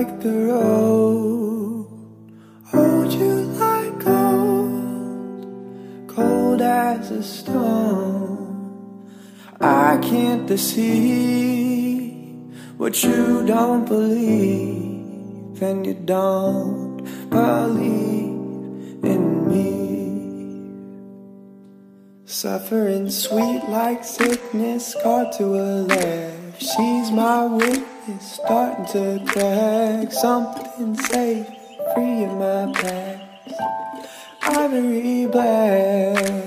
like the road, hold you like gold, cold as a stone. I can't deceive what you don't believe, and you don't believe in me. Suffering sweet like sickness, caught to a left. She's my witness, starting to crack. Something safe, free in my past, ivory black.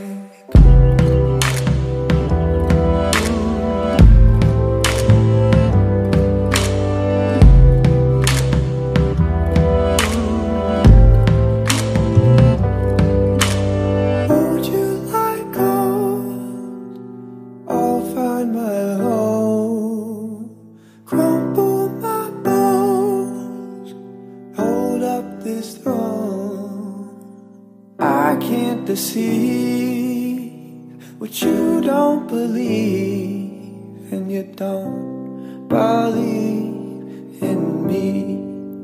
I can't deceive what you don't believe, and you don't believe in me.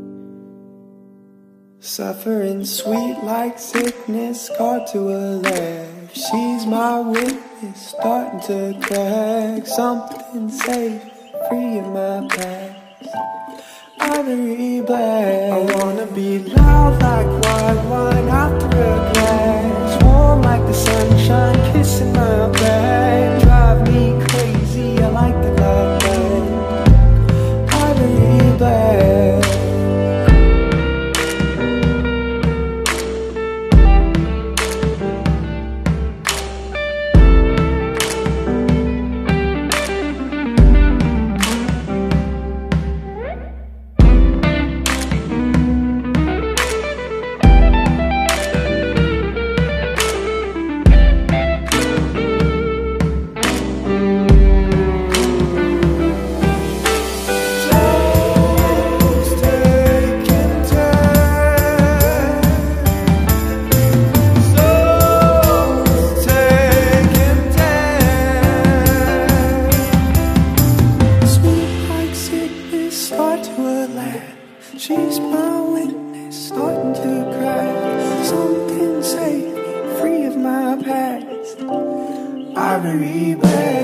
Suffering sweet like sickness, caught to a left. She's my witness, starting to crack. Something safe, free in my past, ivory black. I wanna be loud like white wine after a glass, warm like the sunshine, kissing my back. Drive me crazy, I like it like that, ivory black. She's my witness, starting to crack. Something safe, free of my past, ivory black.